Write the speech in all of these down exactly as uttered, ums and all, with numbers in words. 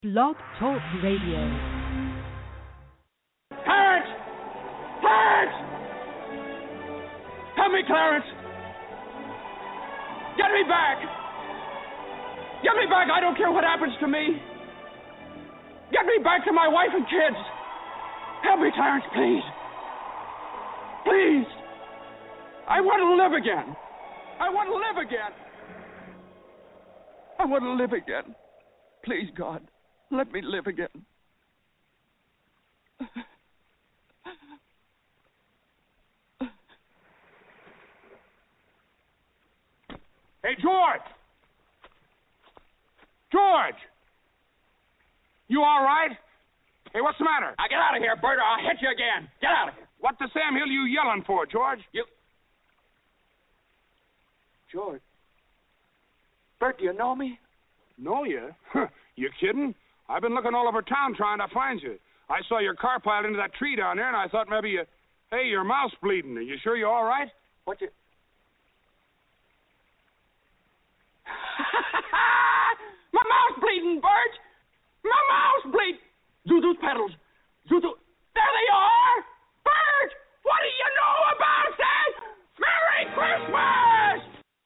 Blog Talk Radio. Clarence! Clarence! Help me, Clarence! Get me back! Get me back! I don't care what happens to me! Get me back to my wife and kids! Help me, Clarence, please! Please! I want to live again! I want to live again! I want to live again. Please, God, let me live again. Hey, George! George! You all right? Hey, what's the matter? Now get out of here, Bert, or I'll hit you again. Get out of here. What the Sam Hill you yelling for, George? You... George. Bert, do you know me? Know you? You kidding? I've been looking all over town trying to find you. I saw your car piled into that tree down there, and I thought maybe you... Hey, your mouth's bleeding. Are you sure you're all right? What you... My mouth's bleeding, Bert! My mouth's bleeding! Zuzu's pedals. Zuzu... There they are! Bert! What do you know about that? Merry Christmas!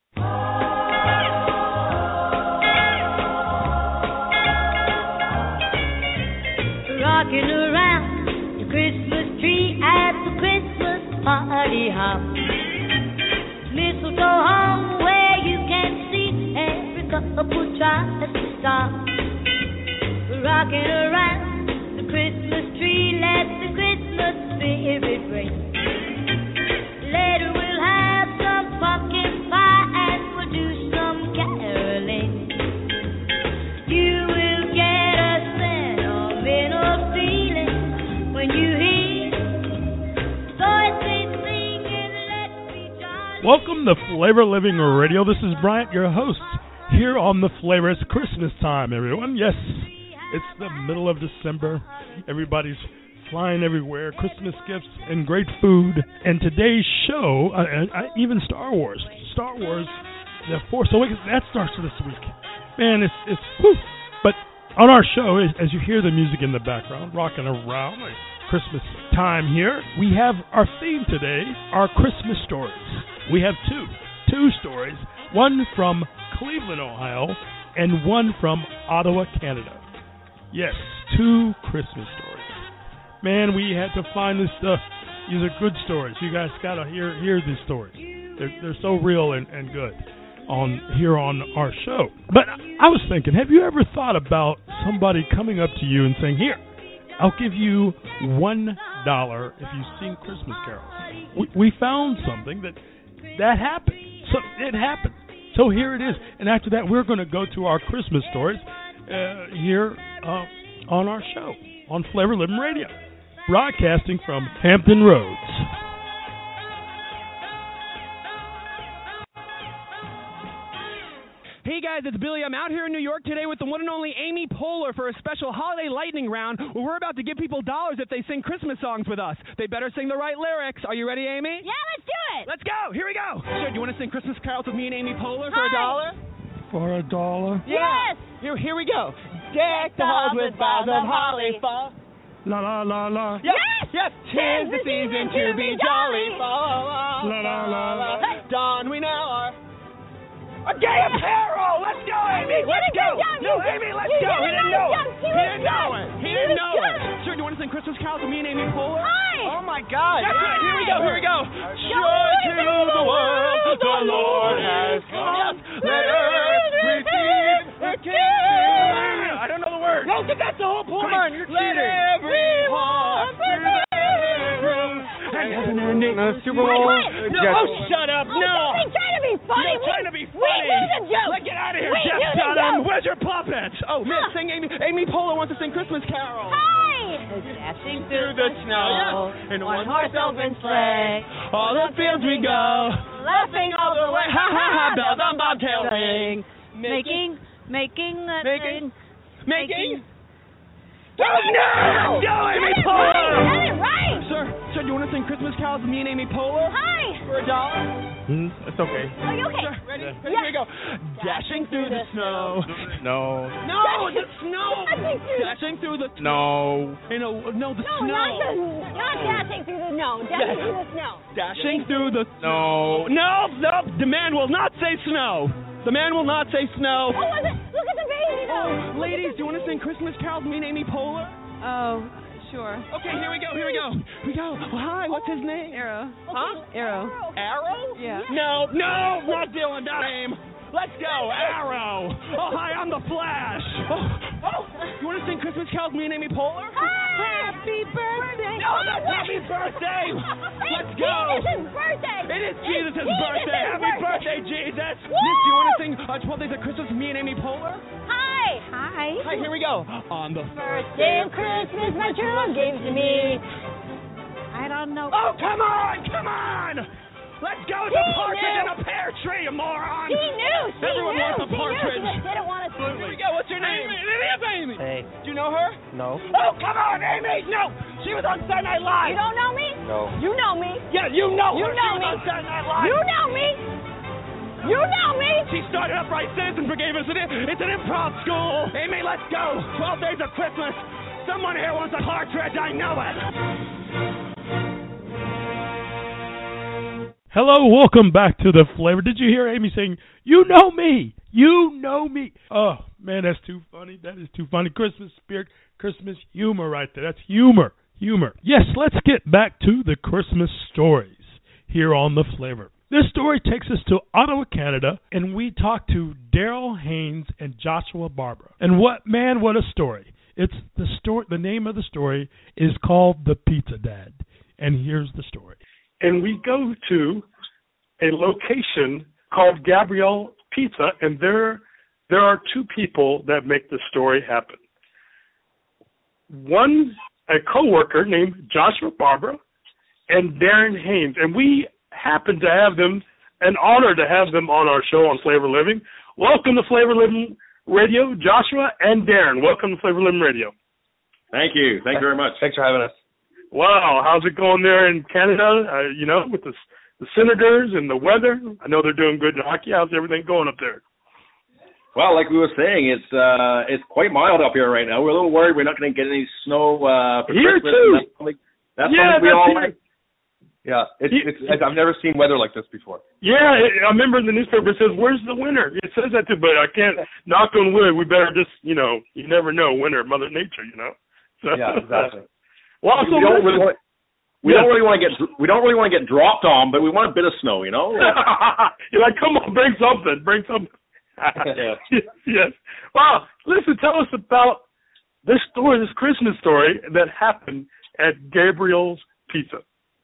Rocking around the Christmas tree at the Christmas party hop. Mistletoe hung where you can see every couple tries to stop. Rocking around the Christmas tree, let the Christmas spirit ring. Later we'll have some pumpkin pie and we'll do some caroling. You will get a sentimental feeling when you hear voices singing, let's be jolly. Welcome to Flavor Living Radio. This is Bryant, your host, here on the Flavor. It's Christmas time, everyone. Yes, it's the middle of December. Everybody's flying everywhere. Christmas gifts and great food. And today's show, uh, uh, even Star Wars, Star Wars, The Force Awakens, that starts this week. Man, it's it's whew. But on our show, as you hear the music in the background, rocking around like Christmas time here, we have our theme today, our Christmas stories. We have two, two stories, one from Cleveland, Ohio, and one from Ottawa, Canada. Yes, two Christmas stories. Man, we had to find this stuff. These are good stories. You guys got to hear hear these stories. They're, they're so real and, and good on here on our show. But I was thinking, have you ever thought about somebody coming up to you and saying, here, I'll give you one dollar if you sing Christmas carols? We, we found something that that happened. So it happened. So here it is. And after that, we're going to go to our Christmas stories uh, here uh, on our show on Flavor Living Radio, broadcasting from Hampton Roads. Hey guys, it's Billy. I'm out here in New York today with the one and only Amy Poehler for a special holiday lightning round where we're about to give people dollars if they sing Christmas songs with us. They better sing the right lyrics. Are you ready, Amy? Yeah, let's do it. Let's go. Here we go. Sure, do you want to sing Christmas carols with me and Amy Poehler for Hi. a dollar? For a dollar? Yes. Here, here we go. Deck the halls with boughs of holly fall. La la la la. Yes! Yes. Yes! Tis the season to be jolly. Fall. La la la la. Don we now are a gay apparel! Let's go, Amy! You Let's did a go! good job. No, You- Amy, let's you go! did He a didn't nice know it! job. He He was didn't know good. it! He He didn't was know good. it! Sure, do you want to sing Christmas carols with me and Amy Poehler? Hi. Oh my God! Yes, That's right. Here we go. Here we go. Joy to the world, the Lord has come. Let earth receive the King. I don't know the words. No, but that's the whole point. Come on, you're Let cheating. every heart through the room and heaven and earth. Super Bowl. No, oh, shut up! Oh, No. don't be trying to be funny. You're trying to be We funny. knew the joke. Let's get out of here, We Jeff knew the Dunham. joke. Where's your puppet? Oh, man, Huh. sing Amy. Amy Poehler wants to sing Christmas Carol. Hi. Dashing Through the snow in a one-horse open sleigh, all the fields we go, laughing all the way. Ha ha ha! Bells on bobtail ring, Making, making, uh, making, making. making- Oh, no! Go, Amy Get it right. Poehler. Get it right. Sir, Sir, sir, do you want to sing Christmas carols with me and Amy Poehler? Hi. For a dollar? Mm, it's okay. Are you okay? Sir, ready? Yeah. Ready? Here we go. Dashing through the snow. No. No, the snow. Dashing through the- Dashing through the No. You know, no, the No, snow. not the, not dashing through the snow. Dashing through the snow. Dashing through the No. No, no, the man will not say snow. The man will not say snow. Oh, was it? Look at the baby, though. Ladies, do you want to sing Christmas carols with me and Amy Poehler? Oh, sure. Okay, here we go, here we go. Here we go. Well, hi, what's his name? Arrow. Huh? Arrow. Arrow? Yeah. No, no, not Dylan, that name. Let's go, Arrow. Oh, hi, I'm the Flash. Oh, oh, you want to sing Christmas carols with me and Amy Poehler? Hi. Happy birthday. No, that's Happy birthday. Let's It's go. Jesus' birthday. It is It's Jesus' Jesus' birthday. Happy birthday, Jesus. Woo! Nick, do you want to sing uh, twelve Days of Christmas with me and Amy Poehler? Hi. Hi. Hi, here we go. On the First day of Christmas, my true love gave to me. I don't know. Oh, come on, come on. Let's go. It's a He partridge knew. in a pear tree, you moron. She knew. She Everyone knew. wants a she partridge. Knew. She just didn't want to. Here we go. What's your name? Amy. It is Amy. Hey. Do you know her? No. Oh, come on, Amy. No. She was on Saturday Night Live. You don't know me? No. You know me. Yeah, you know You her. know She was me. on Saturday Night Live. You know me. You know me. She started Upright Citizens Brigade. It's an, it's an improv school. Amy, let's go. twelve Days of Christmas. Someone here wants a partridge. I know it. Hello, welcome back to the Flavor. Did you hear Amy saying, "You know me, you know me"? Oh man, that's too funny. That is too funny. Christmas spirit, Christmas humor, right there. That's humor, humor. Yes, let's get back to the Christmas stories here on the Flavor. This story takes us to Ottawa, Canada, and we talk to Daryl Haynes and Joshua Barber. And what man, what a story! It's the story. The name of the story is called The Pizza Dad, and here's the story. And we go to a location called Gabrielle Pizza, and there there are two people that make the story happen. One, a coworker named Joshua Barber, and Darren Haynes, and we happen to have them, an honor to have them on our show on Flavor Living. Welcome to Flavor Living Radio, Joshua and Darren. Welcome to Flavor Living Radio. Thank you. Thank you very much. Thanks for having us. Wow, how's it going there in Canada? Uh, you know, with the, the Senators and the weather. I know they're doing good in hockey. How's everything going up there? Well, like we were saying, it's uh, it's quite mild up here right now. We're a little worried we're not going to get any snow uh, for Here Christmas. too. That's something, that's yeah, something we that's all here. like. Yeah, it's, it's, it's I've never seen weather like this before. Yeah, I remember in the newspaper it says, "Where's the winter?" It says that too, but I can't knock on wood. We better just, you know, you never know, winter, Mother Nature, you know. So, Yeah, exactly. Well, we so don't really want. We Yeah. don't really want to get we don't really want to get dropped on, but we want a bit of snow, you know. You're like, come on, bring something, bring something. Yeah. Yes. Wow. Listen, tell us about this story, this Christmas story that happened at Gabriel's Pizza.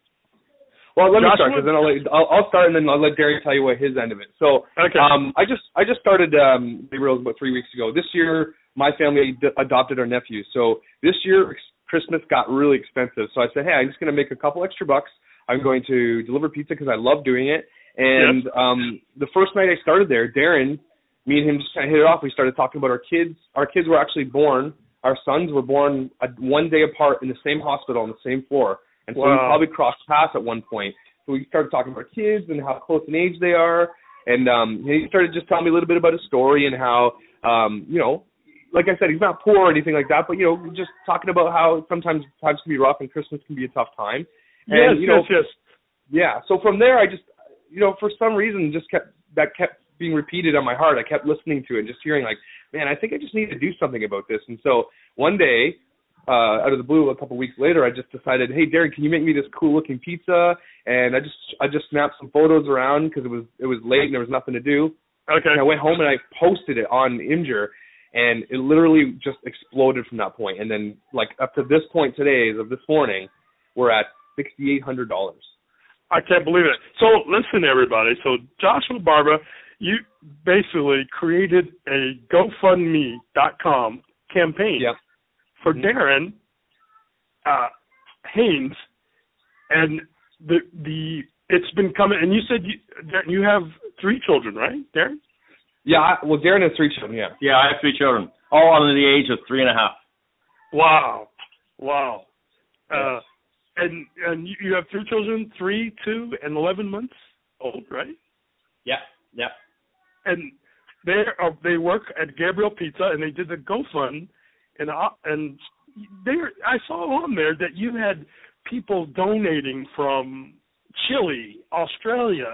Well, let me Joshua? start because then I'll, let, I'll I'll start and then I'll let Derry tell you what his end of it. So, Okay. um, I just I just started um, Gabriel's about three weeks ago. This year, my family d- adopted our nephew. So this year, ex- Christmas got really expensive. So I said, hey, I'm just going to make a couple extra bucks. I'm going to deliver pizza because I love doing it. And Yes. um, the first night I started there, Darren, me and him just kind of hit it off. We started talking about our kids. Our kids were actually born. Our sons were born a, one day apart in the same hospital on the same floor. And so we Wow. probably crossed paths at one point. So we started talking about kids and how close in age they are. And um, he started just telling me a little bit about his story and how, um, you know, like I said, he's not poor or anything like that, but, you know, just talking about how sometimes times can be rough and Christmas can be a tough time. And, Yes, you know, yes, yes. yeah. So from there, I just, you know, for some reason, just kept, that kept being repeated on my heart. I kept listening to it and just hearing like, man, I think I just need to do something about this. And so one day, uh, out of the blue, a couple weeks later, I just decided, hey, Darren, can you make me this cool looking pizza? And I just, I just snapped some photos around because it was, it was late and there was nothing to do. Okay. And I went home and I posted it on Imgur, and it literally just exploded from that point. And then, like, up to this point today, as of this morning, we're at six thousand eight hundred dollars. I can't believe it. So listen, everybody. So Joshua Barber, you basically created a GoFundMe dot com campaign Yep. for Mhm. Darren uh, Haynes, and the the it's been coming. And you said you, Darren, you have three children, right, Darren? Yeah, I, well, Darren has three children, yeah. Yeah, I have three children, all under the age of three and a half. Wow, wow. Uh, And and you you have three children, three, two, and eleven months old, right? Yeah, yeah. And they are, they work at Gabriel Pizza, and they did the GoFund, and uh, and they I saw on there that you had people donating from Chile, Australia.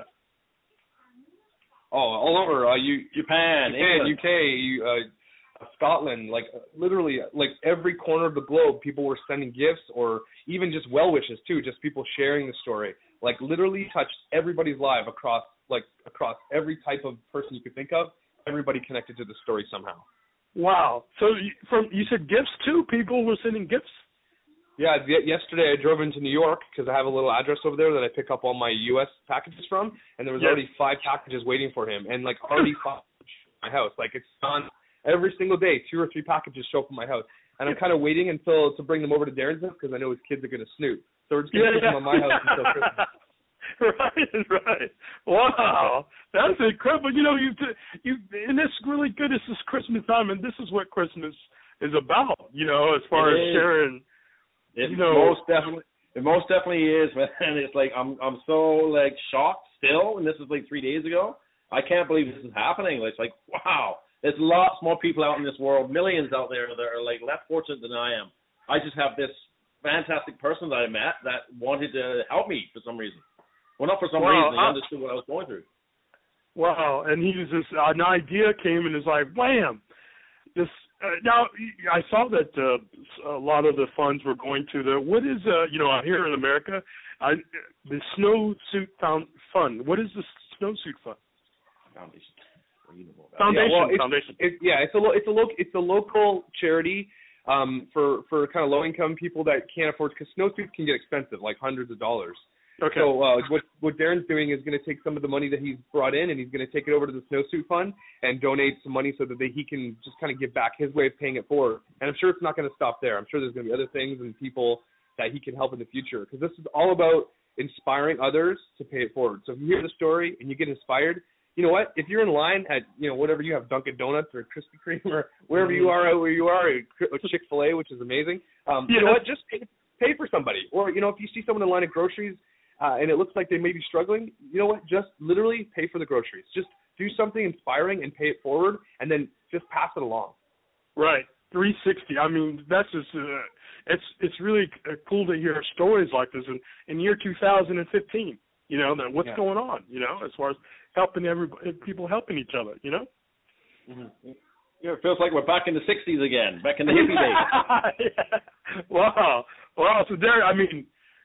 Oh, all over. Uh, you, Japan, Japan, England. U K, you, uh, Scotland, like literally, like every corner of the globe, people were sending gifts or even just well wishes too. Just people sharing the story, like literally touched everybody's life across, like across every type of person you could think of. Everybody connected to the story somehow. Wow. So you, from you said gifts too. People were sending gifts. Yeah, y- yesterday I drove into New York because I have a little address over there that I pick up all my U S packages from, and there was Yes. already five packages waiting for him, and like already five at my house. Like it's on every single day, two or three packages show up at my house, and I'm kind of waiting until to bring them over to Darren's house because I know his kids are going to snoop. So we're just going to Yeah, keep them yeah. at my house until Christmas. Right, right. Wow, that's incredible. You know, you you and it's really good. This is Christmas time, and this is what Christmas is about. You know, as far It as is. sharing. It you know, most definitely, it most definitely is, man. It's like I'm, I'm so like shocked still, and this is like three days ago. I can't believe this is happening. It's like, wow, there's lots more people out in this world, millions out there that are like less fortunate than I am. I just have this fantastic person that I met that wanted to help me for some reason. Well, not for some Wow, reason. He I- understood what I was going through. Wow, and he was just an idea came and it's like, wham! This uh, now I saw that uh, a lot of the funds were going to the what is uh you know here in America, I, the Snowsuit Found Fund. What is the Snowsuit Fund? Foundation. What do you know about that? Foundation. Yeah, well, it's, Foundation. It, yeah, it's a lo- it's a lo- it's a local charity um, for for kind of low income people that can't afford, because snowsuits can get expensive, like hundreds of dollars. Okay. So uh, what what Darren's doing is going to take some of the money that he's brought in, and he's going to take it over to the Snowsuit Fund and donate some money so that they, he can just kind of give back his way of paying it forward. And I'm sure it's not going to stop there. I'm sure there's going to be other things and people that he can help in the future, because this is all about inspiring others to pay it forward. So if you hear the story and you get inspired, you know what? If you're in line at, you know, whatever you have, Dunkin' Donuts or Krispy Kreme or wherever you are, where you are, or Chick-fil-A, which is amazing, um, Yeah. you know what? Just pay, pay for somebody. Or, you know, if you see someone in line at groceries, Uh, and it looks like they may be struggling, you know what? Just literally pay for the groceries. Just do something inspiring and pay it forward, and then just pass it along. Right, three sixty. I mean, that's just uh, it's it's really uh, cool to hear stories like this in in year two thousand fifteen. You know, that what's Yeah. going on? You know, as far as helping everybody, people helping each other. You know. Mm-hmm. Yeah, it feels like we're back in the sixties again, back in the hippie days. Yeah. Wow, wow. So there, I mean,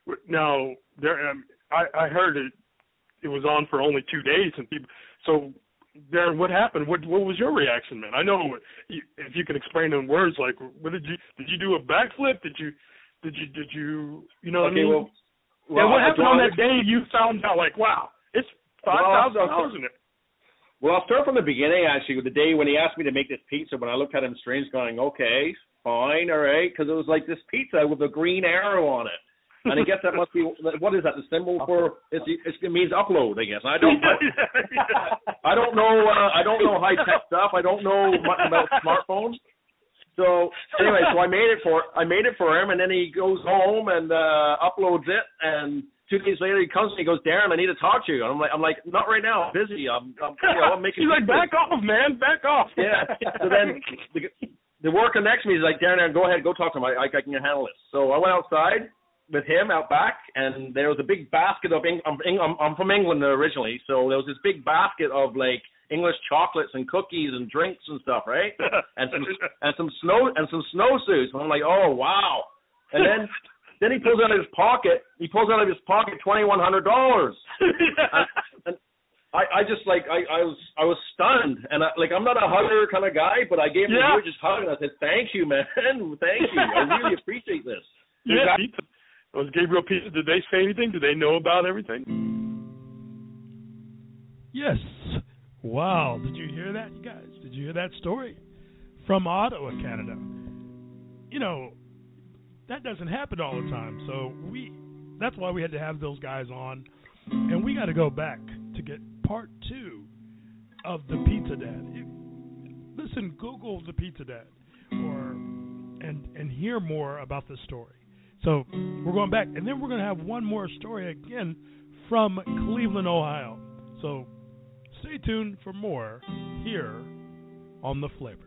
now there, um, I I heard it. It was on for only two days, and people. So, Darren, what happened? What what was your reaction, man? I know you, if you can explain in words, like, what did you did you do a backflip? Did you did you did you you know what Okay, I mean? well, yeah, well, what I- happened well, on I- that day you found out, like, wow, it's five thousand dollars in it. Well, I'll start from the beginning, actually, with the day when he asked me to make this pizza. When I looked at him strange, going, okay, fine, all right, because it was like this pizza with a green arrow on it. And I guess that must be, what is that, the symbol for, it's, it's, it means upload, I guess. I don't know. I don't know, uh, I don't know high-tech stuff. I don't know much about smartphones. So, anyway, so I made it for, I made it for him, and then he goes home and uh, uploads it, and two days later he comes to me and goes, Darren, I need to talk to you. And I'm like, I'm like, not right now, I'm busy. I'm, I'm, you know, I'm making. He's like, back off, man, back off. Yeah. So then the, the worker next to me is like, Darren, Darren, go ahead, go talk to him. I, I, I can handle this. So I went outside with him out back, and there was a big basket of, Eng- I'm, I'm, I'm from England originally, so there was this big basket of like English chocolates and cookies and drinks and stuff, right? And some and some snow and some snowsuits. And I'm like, oh wow. And then then he pulls out of his pocket. He pulls out of his pocket twenty one hundred dollars. and, and I, I just like I, I was I was stunned, and I, like I'm not a hugger kind of guy, but I gave him Yeah. a huge hug, and I said, thank you, man, thank you. I really appreciate this. Yeah, pizza. Was Gabriel Pizza, did they say anything? Did they know about everything? Yes. Wow. Did you hear that, you guys? Did you hear that story? From Ottawa, Canada. You know, that doesn't happen all the time. So we that's why we had to have those guys on. And we got to go back to get part two of the Pizza Dad. If, listen, Google the Pizza Dad or and and hear more about the story. So we're going back, and then we're going to have one more story again from Cleveland, Ohio. So stay tuned for more here on The Flavor.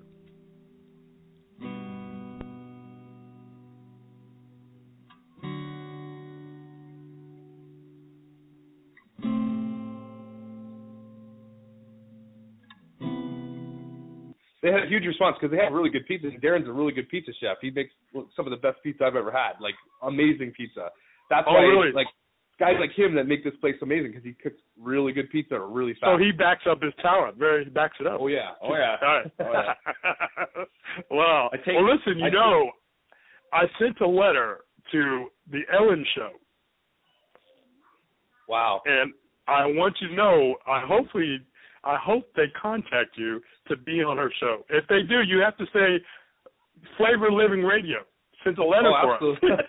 They had a huge response because they have really good pizza. And Darren's a really good pizza chef. He makes some of the best pizza I've ever had. Like amazing pizza. That's oh, why really? like guys like him that make this place amazing because he cooks really good pizza really fast. So he backs up his talent. Very, he backs it up. Oh yeah. Oh yeah. All right. Oh, yeah. Wow. I take, well, listen. You I know, take, I sent a letter to the Ellen Show. Wow. And I want you to know. I hopefully. I hope they contact you to be on her show. If they do, you have to say Flavor Living Radio. Send a letter oh, for absolutely. us.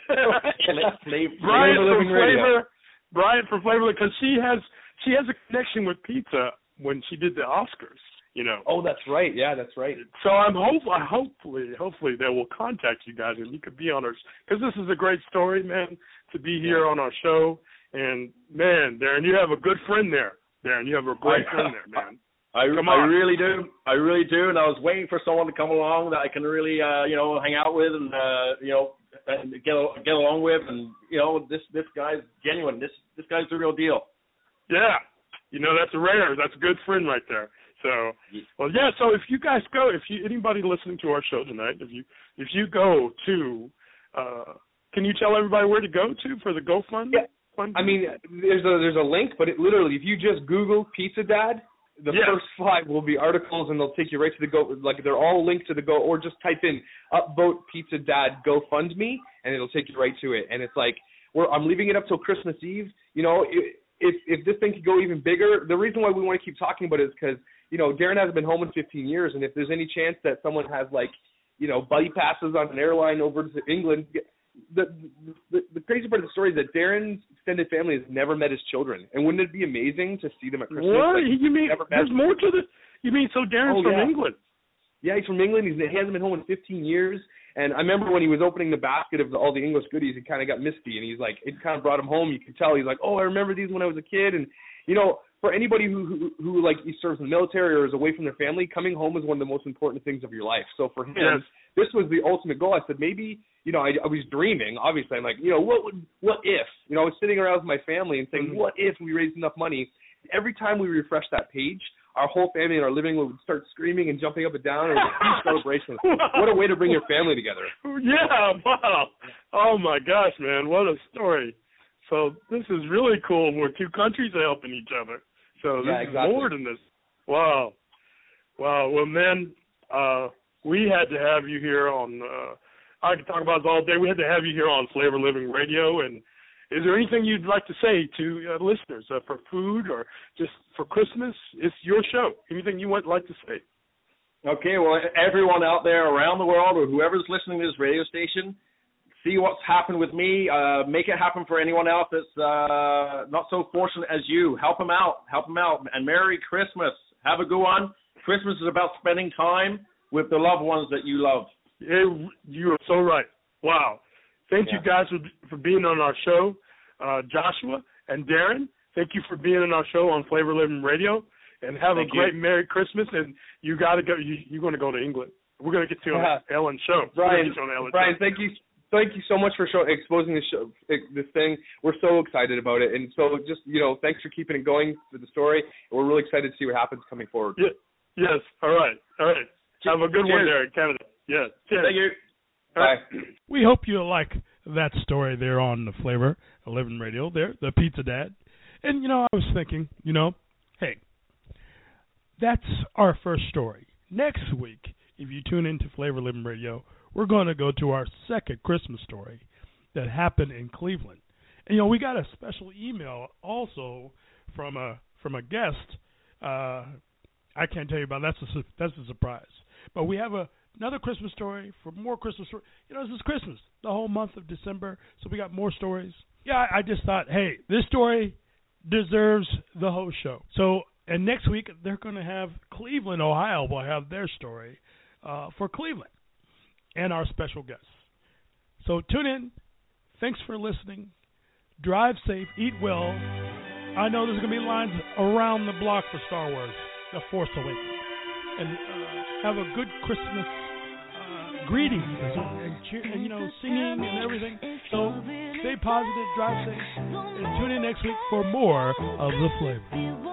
Flavor Brian from Living Radio. Flavor, Brian from Flavor, because she has she has a connection with pizza when she did the Oscars. You know. Oh, that's right. Yeah, that's right. So I'm hope I hopefully hopefully they will contact you guys and you could be on our, because this is a great story, man, to be here yeah. on our show. And man, Darren, you have a good friend there. Darren, you have a great I, friend there, man. I, Come I on. really do. I really do. And I was waiting for someone to come along that I can really, uh, you know, hang out with and, uh, you know, and get get along with. And, you know, this this guy's genuine. This this guy's the real deal. Yeah. You know, that's a rare. That's a good friend right there. So, well, yeah. So if you guys go, if you anybody listening to our show tonight, if you if you go to, uh, can you tell everybody where to go to for the GoFundMe? Yeah. I mean, there's a there's a link, but it literally, if you just Google Pizza Dad, the yes. first five will be articles, and they'll take you right to the Go. Like they're all linked to the Go, or just type in Upvote Pizza Dad GoFundMe, and it'll take you right to it. And it's like, we're I'm leaving it up till Christmas Eve. You know, if if this thing could go even bigger, the reason why we want to keep talking about it is because you know Darren hasn't been home in fifteen years, and if there's any chance that someone has like, you know, buddy passes on an airline over to England. The, the the crazy part of the story is that Darren's extended family has never met his children, and wouldn't it be amazing to see them at Christmas? What? Like, you mean there's more to this? You mean so Darren's oh, from yeah. England? Yeah, he's from England. He's, he hasn't been home in fifteen years, and I remember when he was opening the basket of the, all the English goodies, he kind of got misty, and he's like, it kind of brought him home. You could tell he's like, oh, I remember these when I was a kid, and you know. For anybody who, who who like he serves in the military or is away from their family, coming home is one of the most important things of your life. So for him, yes. this was the ultimate goal. I said maybe, you know, I, I was dreaming. Obviously, I'm like, you know, what would what if? You know, I was sitting around with my family and saying, mm-hmm. what if we raised enough money? Every time we refresh that page, our whole family in our living room would start screaming and jumping up and down. It was a huge celebration. What a way to bring your family together. Yeah, wow. Oh my gosh, man, what a story. So this is really cool. Where two countries are helping each other. So this yeah, exactly. is more than this. Wow. Wow. Well, man, uh, we had to have you here on, uh, I could talk about this all day. We had to have you here on Flavor Living Radio. And is there anything you'd like to say to uh, listeners uh, for food or just for Christmas? It's your show. Anything you would like to say? Okay, well, everyone out there around the world or whoever's listening to this radio station, see what's happened with me. Uh, make it happen for anyone else that's uh, not so fortunate as you. Help them out. Help them out. And Merry Christmas. Have a good one. Christmas is about spending time with the loved ones that you love. Yeah, you are so right. Wow. Thank yeah. you guys for, for being on our show, uh, Joshua and Darren. Thank you for being on our show on Flavor Living Radio. And have Thank a great you. Merry Christmas. And you got to go. You, you're going to go to England. We're going to get you on yeah. the Ellen show. Brian, on Ellen Brian, show. thank you. Thank you so much for show, exposing this show, this thing. We're so excited about it, and so just you know, thanks for keeping it going for the story. We're really excited to see what happens coming forward. Yeah. Yes. All right. All right. Have a good Cheers. one there in Canada. Yes. Cheers. Thank you. Bye. We hope you like that story there on the Flavor Living Radio. There, the Pizza Dad, and you know, I was thinking, you know, hey, that's our first story. Next week, if you tune into Flavor Living Radio, we're going to go to our second Christmas story that happened in Cleveland. And, you know, we got a special email also from a from a guest. Uh, I can't tell you about that. That's a, that's a surprise. But we have a, another Christmas story for more Christmas stories. You know, this is Christmas, the whole month of December, so we got more stories. Yeah, I, I just thought, hey, this story deserves the whole show. So, and next week, they're going to have Cleveland, Ohio, will have their story uh, for Cleveland and our special guests. So tune in Thanks for listening. Drive safe. Eat well. I know there's going to be lines around the block for Star Wars, The Force Awakens. And uh, have a good Christmas uh, greeting and, and, cheer, and, you know, singing and everything. So stay positive, drive safe, and tune in next week for more of The Flavor.